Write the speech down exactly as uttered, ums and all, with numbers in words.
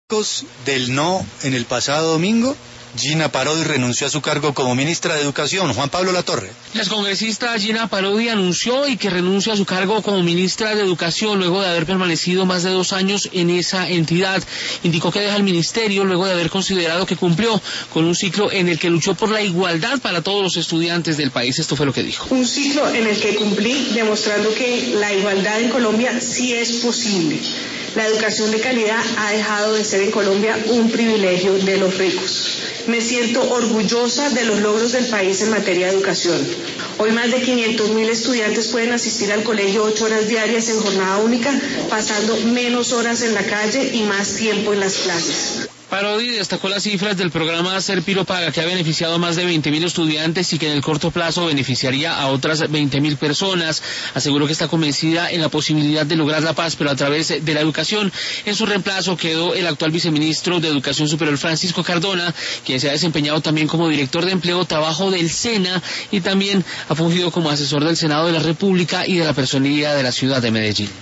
Del no en el pasado domingo, Gina Parodi renunció a su cargo como ministra de Educación. Juan Pablo Latorre. La excongresista Gina Parodi anunció y que renuncia a su cargo como ministra de Educación luego de haber permanecido más de dos años en esa entidad. Indicó que deja el ministerio luego de haber considerado que cumplió con un ciclo en el que luchó por la igualdad para todos los estudiantes del país. Esto fue lo que dijo. Un ciclo en el que cumplí demostrando que la igualdad en Colombia sí es posible. La educación de calidad ha dejado de ser en Colombia un privilegio de los ricos. Me siento orgullosa de los logros del país en materia de educación. Hoy más de quinientos mil estudiantes pueden asistir al colegio ocho horas diarias en jornada única, pasando menos horas en la calle y más tiempo en las clases. Parodi destacó las cifras del programa Ser Piro Paga, que ha beneficiado a más de veinte mil estudiantes y que en el corto plazo beneficiaría a otras veinte mil personas. Aseguró que está convencida en la posibilidad de lograr la paz, pero a través de la educación. En su reemplazo quedó el actual viceministro de Educación Superior, Francisco Cardona, quien se ha desempeñado también como director de Empleo Trabajo del SENA y también ha fungido como asesor del Senado de la República y de la Personería de la ciudad de Medellín.